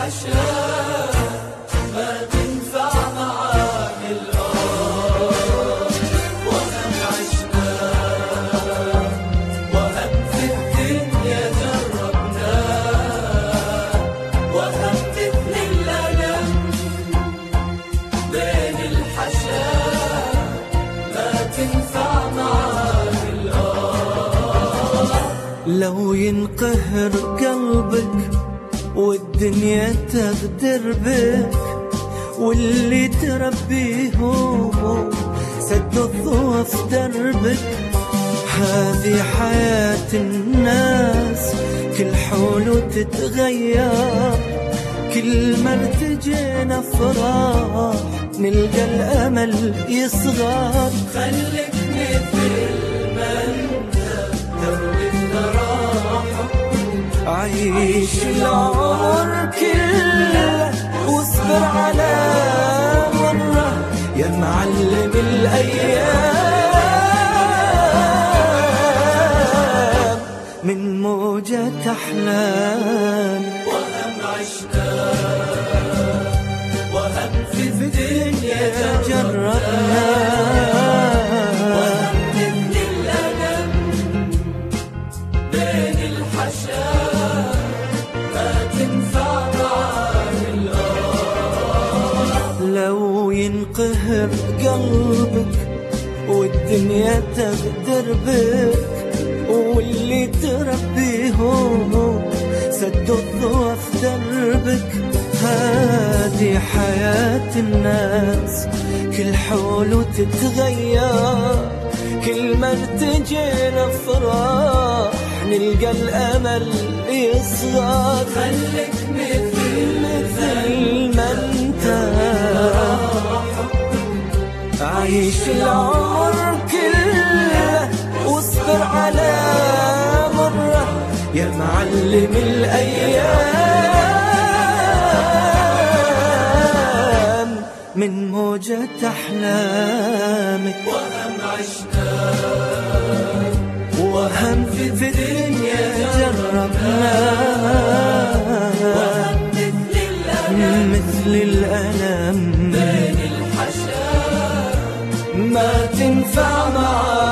الحشا ما تنفع معاك الآه. وهم عشنا وهم في الدنيا جربنا، وهم مثل الألم بين الحشا ما تنفع معاك الآه. لو ينقهر قلبك والدنيا تغدر بك، واللي تربيه سد الضوء في دربك، هذه حياة الناس كل حول تتغير، كل ما ارتجينا فرح نلقى الأمل يصغر. خليك مثل ما انت درب الراحة، عيش العمر كله واصبر على مره يا معلم الأيام، من موجة أحلام. وهم عشنا وهم في الدنيا جربنا، وهم مثل الألم بين الحشا ما تنفع معاك الآه. لو ينقهر قلبك والدنيا تغدر بك، واللي تربيه سد الضوء في دربك، هذه حياة الناس كل حول تتغير، كل ما ارتجينا فرح نلقى الأمل يصغر. خليك مثل ما انت عيش العمر كله واصبر على مره يا معلم الأيام، من موجة أحلامك. وهم عشنا وهم في الدنيا جربنا، وهم مثل الألم بين الحشا ما تنفع معاك